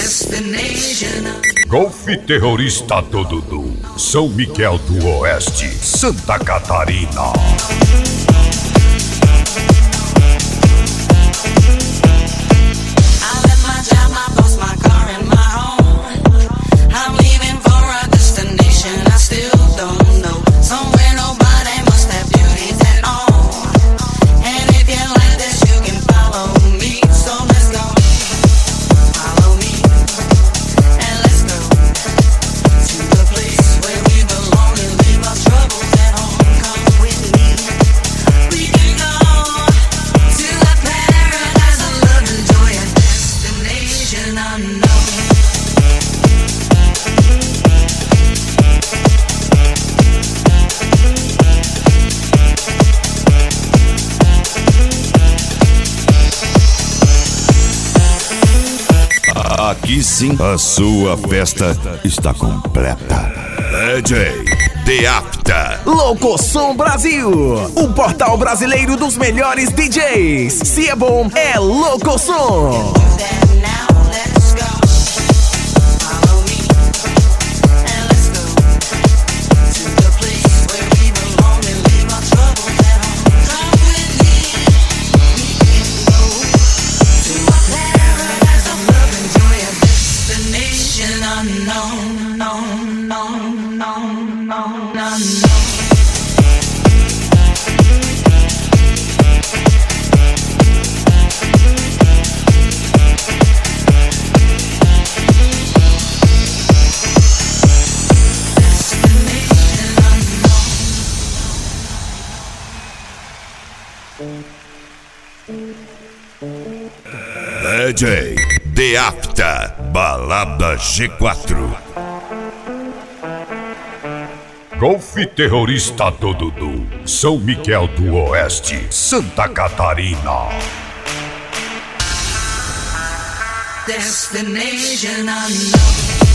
Golfe Terrorista do Dudu, São Miguel do Oeste, Santa Catarina. Aqui sim, a sua festa está completa. DJ The After. Locosom Brasil, o portal brasileiro dos melhores DJs. Se é bom, é Locosom. DJ The After, Balada G4. Golfe Terrorista do Dudu, São Miguel do Oeste, Santa Catarina. Destination unknown.